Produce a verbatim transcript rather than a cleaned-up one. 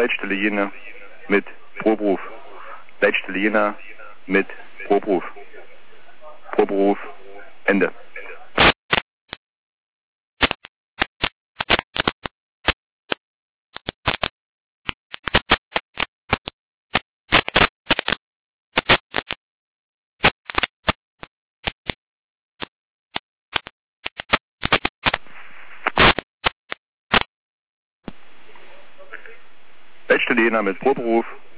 Leitstelle Jena mit Proberuf. Leitstelle Jena mit Proberuf. Proberuf. Ende. Leitstelle Jena mit Proberuf.